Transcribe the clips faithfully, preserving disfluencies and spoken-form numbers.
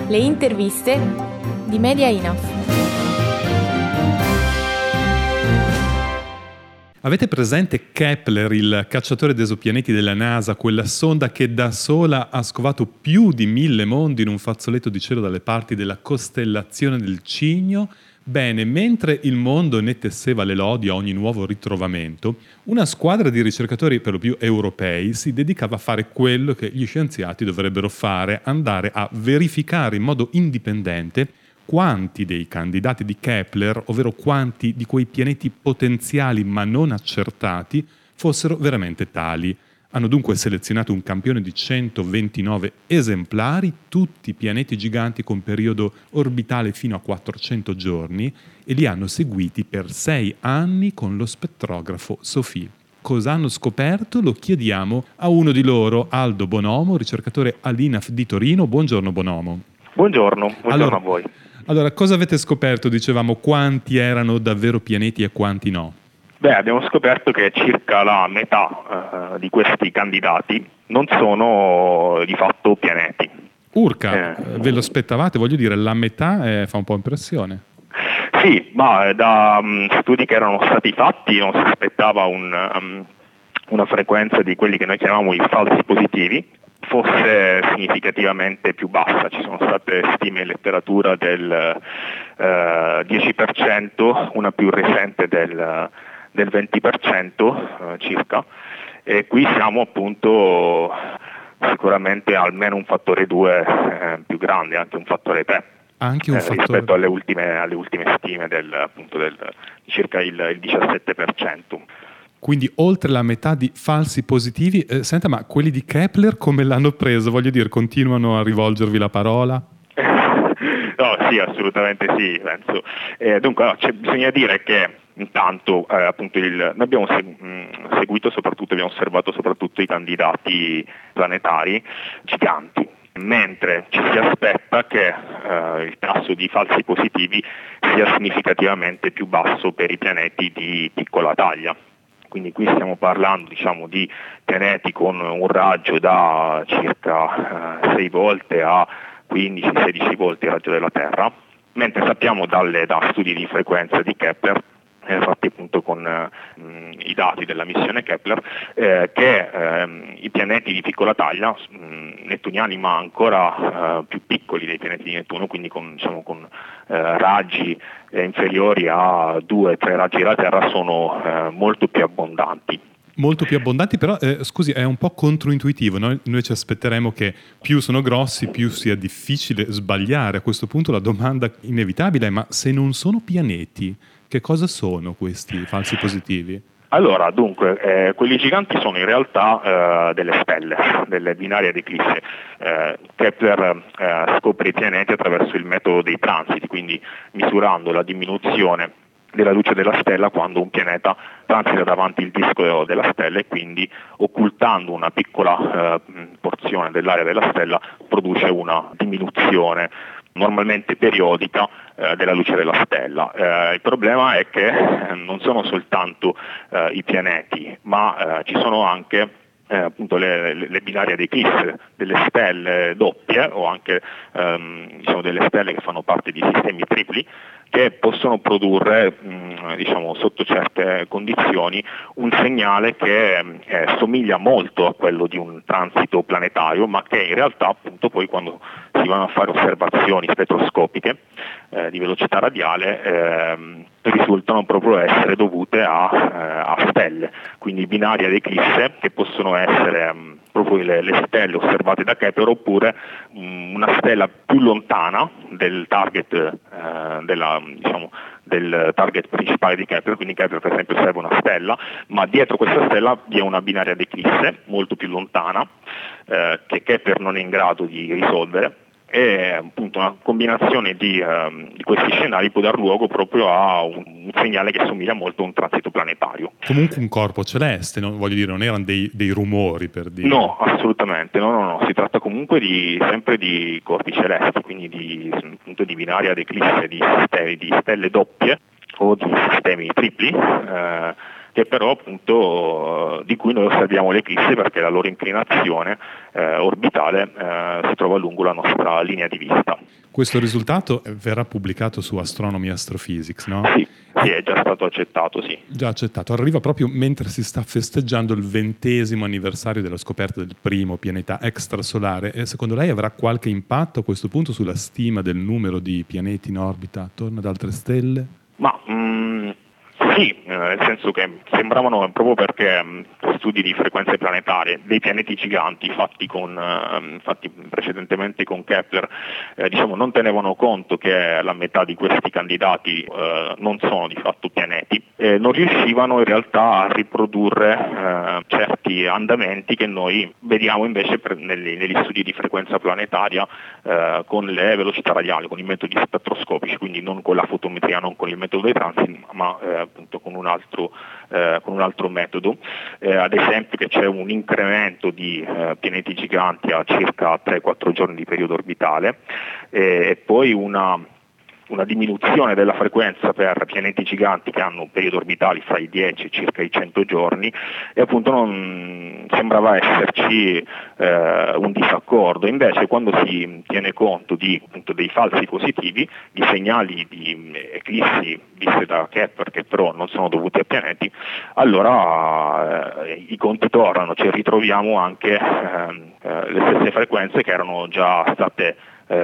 Le interviste di Media Enough. Avete presente Kepler, il cacciatore d'esopianeti della NASA, quella sonda che da sola ha scovato più di mille mondi in un fazzoletto di cielo dalle parti della costellazione del Cigno? Bene, mentre il mondo ne tesseva le lodi a ogni nuovo ritrovamento, una squadra di ricercatori per lo più europei si dedicava a fare quello che gli scienziati dovrebbero fare, andare a verificare in modo indipendente quanti dei candidati di Kepler, ovvero quanti di quei pianeti potenziali ma non accertati, fossero veramente tali. Hanno dunque selezionato un campione di centoventinove esemplari, tutti pianeti giganti con periodo orbitale fino a quattrocento giorni, e li hanno seguiti per sei anni con lo spettrografo SOFIE. Cosa hanno scoperto? Lo chiediamo a uno di loro, Aldo Bonomo, ricercatore all'I N A F di Torino. Buongiorno Bonomo. Buongiorno, buongiorno allora, a voi. Allora, cosa avete scoperto? Dicevamo, quanti erano davvero pianeti e quanti no? Beh, abbiamo scoperto che circa la metà uh, di questi candidati non sono di fatto pianeti. Urca, eh. ve lo aspettavate? Voglio dire, la metà eh, fa un po' impressione. Sì, ma da um, studi che erano stati fatti non si aspettava un, um, una frequenza di quelli che noi chiamiamo i falsi positivi fosse significativamente più bassa. Ci sono state stime in letteratura del uh, dieci per cento, una più recente del, del venti per cento uh, circa, e qui siamo appunto sicuramente almeno un fattore due eh, più grande, anche un fattore tre. Anche un eh, fattore... rispetto alle ultime, alle ultime stime del, appunto del circa il, il diciassette per cento. Quindi oltre la metà di falsi positivi. Eh, senta, ma quelli di Kepler come l'hanno preso? Voglio dire, continuano a rivolgervi la parola? No, sì, assolutamente sì, penso. Eh, dunque, no, bisogna dire che intanto eh, appunto il, noi abbiamo seg- mh, seguito soprattutto, abbiamo osservato soprattutto i candidati planetari giganti, mentre ci si aspetta che eh, il tasso di falsi positivi sia significativamente più basso per i pianeti di piccola taglia. Quindi qui stiamo parlando, diciamo, di pianeti con un raggio da circa eh, sei volte a quindici sedici volte il raggio della Terra, mentre sappiamo dalle, da studi di frequenza di Kepler, eh, fatti appunto con eh, i dati della missione Kepler, eh, che eh, i pianeti di piccola taglia, mh, nettuniani ma ancora eh, più piccoli dei pianeti di Nettuno, quindi con, diciamo, con eh, raggi eh, inferiori a due tre raggi della Terra, sono eh, molto più abbondanti. Molto più abbondanti, però eh, scusi, è un po' controintuitivo. Noi, noi ci aspetteremo che più sono grossi, più sia difficile sbagliare. A questo punto la domanda inevitabile è: ma se non sono pianeti, che cosa sono questi falsi positivi? Allora, dunque, eh, quelli giganti sono in realtà eh, delle stelle, delle binarie ad eclisse. Eh, Kepler eh, scopre i pianeti attraverso il metodo dei transiti, quindi misurando la diminuzione della luce della stella quando un pianeta transita davanti il disco della stella, e quindi occultando una piccola eh, porzione dell'area della stella produce una diminuzione normalmente periodica eh, della luce della stella. Eh, il problema è che eh, non sono soltanto eh, i pianeti, ma eh, ci sono anche eh, appunto le, le, le binarie ad eclisse, delle stelle doppie o anche ehm, diciamo delle stelle che fanno parte di sistemi tripli, che possono produrre mh, diciamo sotto certe condizioni un segnale che eh, somiglia molto a quello di un transito planetario, ma che in realtà appunto poi quando si vanno a fare osservazioni spettroscopiche eh, di velocità radiale eh, risultano proprio essere dovute a, eh, a stelle, quindi binari ad eclisse, che possono essere mh, proprio le, le stelle osservate da Kepler, oppure mh, una stella più lontana del target eh, della, diciamo, del target principale di Kepler. Quindi Kepler per esempio osserva una stella, ma dietro questa stella vi è una binaria ad eclisse molto più lontana eh, che Kepler non è in grado di risolvere, e appunto una combinazione di, um, di questi scenari può dar luogo proprio a un, un segnale che somiglia molto a un transito planetario. Comunque un corpo celeste, no? Voglio dire, non erano dei, dei rumori, per dire. No, assolutamente, no, no, no, si tratta comunque di, sempre di corpi celesti, quindi di, appunto, di binari ad eclisse, di, sistemi, di stelle doppie o di sistemi tripli, eh, che però appunto di cui noi osserviamo le eclissi perché la loro inclinazione eh, orbitale eh, si trova lungo la nostra linea di vista. Questo risultato verrà pubblicato su Astronomy Astrophysics, no? Sì, sì, è già stato accettato, sì. Già accettato. Arriva proprio mentre si sta festeggiando il ventesimo anniversario della scoperta del primo pianeta extrasolare. E secondo lei avrà qualche impatto a questo punto sulla stima del numero di pianeti in orbita attorno ad altre stelle? Ma mm, sì, nel senso che sembravano, proprio perché mh, studi di frequenze planetarie dei pianeti giganti fatti, con, uh, fatti precedentemente con Kepler eh, diciamo non tenevano conto che la metà di questi candidati uh, non sono di fatto pianeti, e non riuscivano in realtà a riprodurre uh, certi andamenti che noi vediamo invece per, negli, negli studi di frequenza planetaria uh, con le velocità radiali, con i metodi spettroscopici, quindi non con la fotometria, non con il metodo dei transiti, ma uh, appunto con un altro, eh, con un altro metodo, eh, ad esempio che c'è un incremento di eh, pianeti giganti a circa tre quattro giorni di periodo orbitale eh, e poi una una diminuzione della frequenza per pianeti giganti che hanno periodi orbitali fra i dieci e circa i cento giorni, e appunto non sembrava esserci eh, un disaccordo. Invece quando si tiene conto di, appunto, dei falsi positivi, di segnali di eclissi viste da Kepler che però non sono dovuti a pianeti, allora eh, i conti tornano, cioè ritroviamo anche eh, eh, le stesse frequenze che erano già state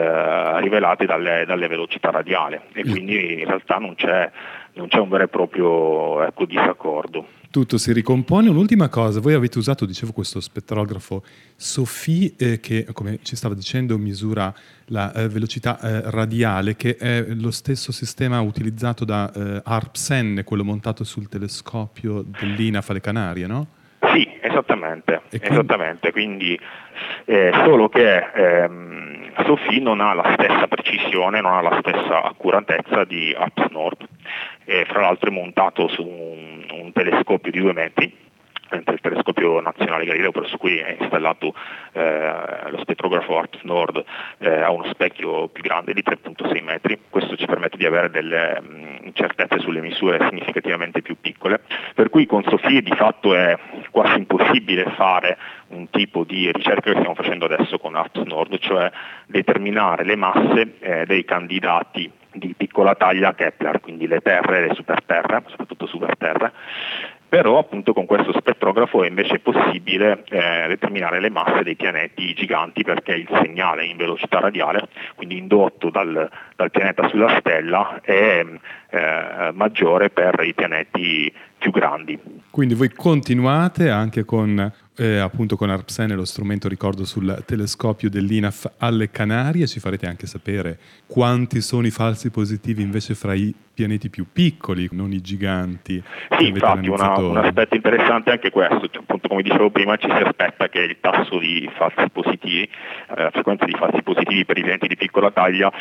Eh, rivelati dalle, dalle velocità radiali, e quindi in realtà non c'è, non c'è un vero e proprio ecco, disaccordo. Tutto si ricompone. Un'ultima cosa, voi avete usato, dicevo, questo spettrografo SOFIE eh, che, come ci stava dicendo, misura la eh, velocità eh, radiale, che è lo stesso sistema utilizzato da eh, ARPSEN, quello montato sul telescopio dell'I N A F alle Canarie, no? Sì, esattamente, quindi... esattamente, quindi eh, solo che ehm, SOFIE non ha la stessa precisione, non ha la stessa accuratezza di ARPS-Nord, e fra l'altro è montato su un, un telescopio di due metri, mentre il telescopio nazionale Galileo, per su cui è installato eh, lo spettrografo ARPS-Nord, eh, ha uno specchio più grande di tre virgola sei metri. Questo ci permette di avere delle mh, certezze sulle misure significativamente più piccole, per cui con SOFIE di fatto è quasi impossibile fare un tipo di ricerca che stiamo facendo adesso con ARPS-Nord, cioè determinare le masse eh, dei candidati di piccola taglia Kepler, quindi le terre e le superterre, soprattutto superterre. Però appunto con questo spettrografo è invece possibile eh, determinare le masse dei pianeti giganti, perché il segnale in velocità radiale, quindi indotto dal, dal pianeta sulla stella, è eh, maggiore per i pianeti più grandi. Quindi voi continuate anche con eh, appunto con ARPSEN, lo strumento, ricordo, sul telescopio dell'I N A F alle Canarie. Ci farete anche sapere quanti sono i falsi positivi invece fra i pianeti più piccoli, non i giganti. Sì, infatti una, un aspetto interessante è anche questo, cioè, appunto come dicevo prima, ci si aspetta che il tasso di falsi positivi, eh, la frequenza di falsi positivi per i pianeti di piccola taglia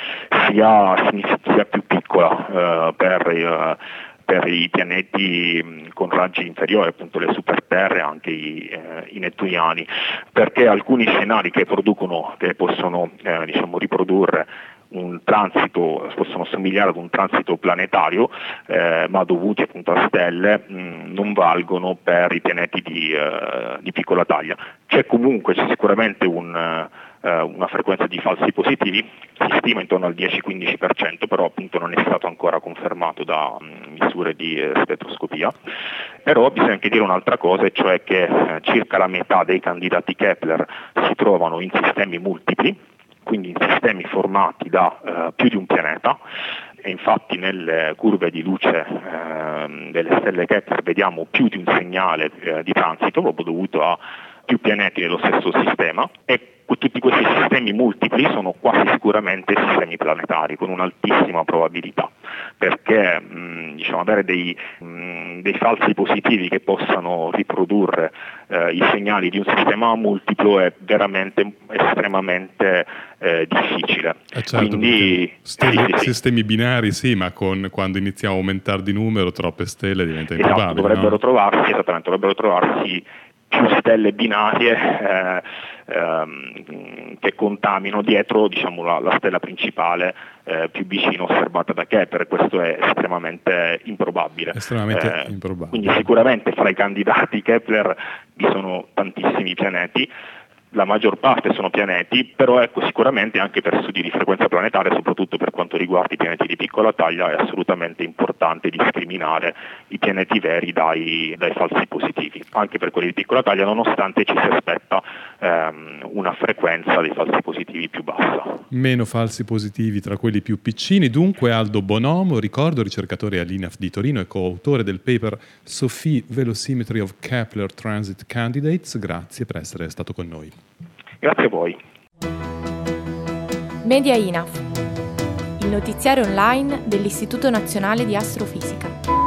sia, sia più piccola eh, per eh, per i pianeti con raggi inferiori, appunto le superterre, anche i, eh, i nettuniani, perché alcuni scenari che producono, che possono eh, diciamo riprodurre un transito, possono somigliare ad un transito planetario, eh, ma dovuti appunto a stelle, mh, non valgono per i pianeti di, eh, di piccola taglia. C'è comunque, c'è sicuramente un una frequenza di falsi positivi, si stima intorno al dieci-quindici per cento, però appunto non è stato ancora confermato da um, misure di eh, spettroscopia. Però bisogna anche dire un'altra cosa, e cioè che eh, circa la metà dei candidati Kepler si trovano in sistemi multipli, quindi in sistemi formati da eh, più di un pianeta, e infatti nelle curve di luce eh, delle stelle Kepler vediamo più di un segnale eh, di transito, proprio dovuto a più pianeti nello stesso sistema, e tutti questi sistemi multipli sono quasi sicuramente sistemi planetari con un'altissima probabilità, perché mh, diciamo, avere dei, mh, dei falsi positivi che possano riprodurre eh, i segnali di un sistema multiplo è veramente estremamente eh, difficile. Eh certo, Quindi stelle, sì, sì, sistemi binari sì, ma con, quando iniziamo a aumentare di numero troppe stelle diventa improbabile. Esatto, dovrebbero no? trovarsi, esattamente, dovrebbero trovarsi più stelle binarie, eh, ehm, che contamino dietro, diciamo, la, la stella principale eh, più vicino osservata da Kepler. Questo è estremamente improbabile. Estremamente eh, improbabile. Quindi sicuramente fra i candidati Kepler vi sono tantissimi pianeti. La maggior parte sono pianeti, però ecco, sicuramente anche per studi di frequenza planetaria, soprattutto per quanto riguarda i pianeti di piccola taglia, è assolutamente importante discriminare i pianeti veri dai, dai falsi positivi, anche per quelli di piccola taglia, nonostante ci si aspetta ehm, una frequenza dei falsi positivi più bassa. Meno falsi positivi tra quelli più piccini. Dunque Aldo Bonomo, ricordo, ricercatore all'I N A F di Torino e coautore del paper SOFI Velocimetry of Kepler Transit Candidates, grazie per essere stato con noi. Grazie a voi. Media I N A F, il notiziario online dell'Istituto Nazionale di Astrofisica.